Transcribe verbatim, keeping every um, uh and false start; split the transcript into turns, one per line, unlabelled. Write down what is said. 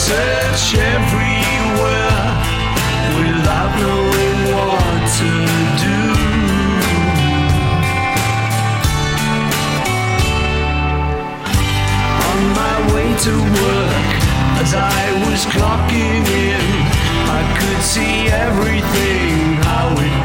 search everywhere without knowing what to do. On my way to work, as I was clocking in, I could see everything how it